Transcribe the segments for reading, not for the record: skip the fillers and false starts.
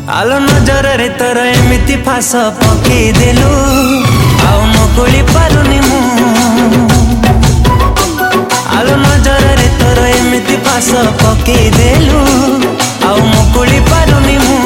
आलो नजर रे तोर एमिति फास पकेई देलु आउ मुकुली पारुनी मु आलो नजर रे तोर एमिति फास पकेई देलु आउ मुकुली पारुनी मु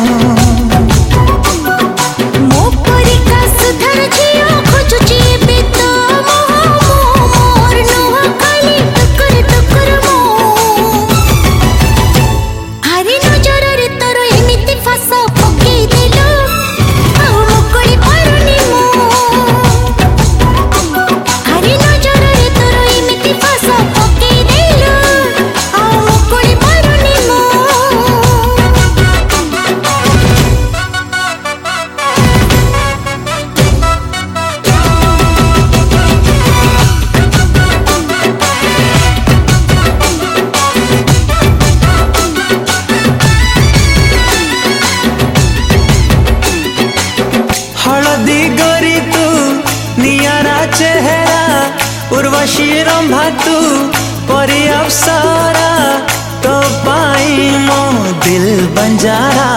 चेहरा उर्वशी रंभा तू परी अप्सरा तो पाई मो दिल बंजारा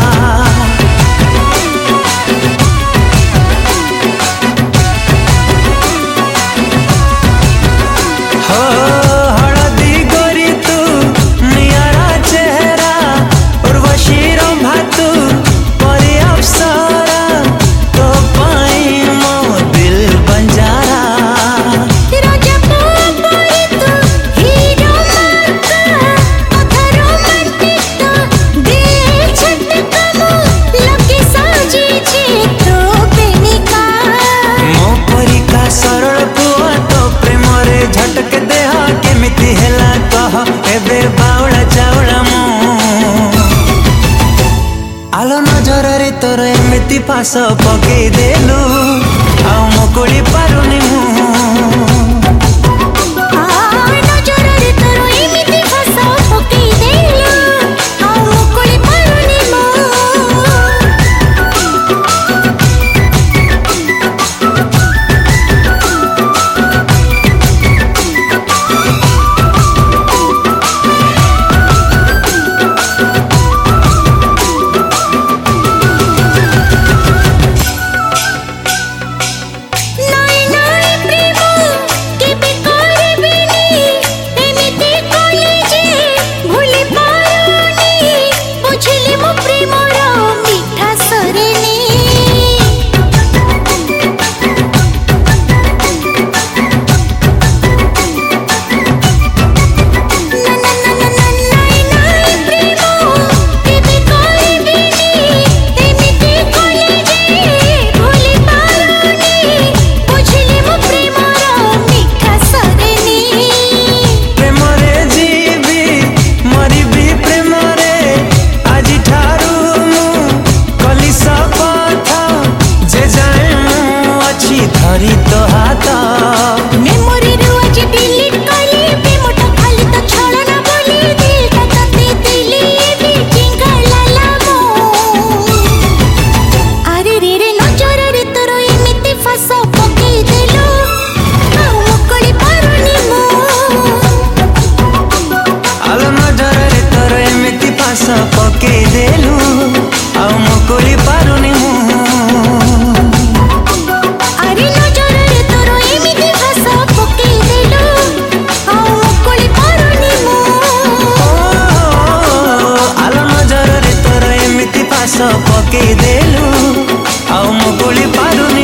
हो हलदी गोरी तू नियारा चेहरा उर्वशी रंभा तू परी अप्सरा तो पाई मो दिल बंजारा आलो नजर रे तोर एमिति फास पकेई देलु आउ मुकुली पारुनी मु धरी तो हाथ मेमोरी रू आज डिलीट कली बेमोट खाली तो छळना बोली दिल का तते दिली भी चिंगला लामो अरे रे रे नजर रे तोर एमिति फास पकेई देलु आउ मुकुली पारुनी मु आलो नजर रे तोर एमिति फास पकेई देलु आउ मुकुली पारुनी मु पकेई देलु आउ मुकुली पारुनी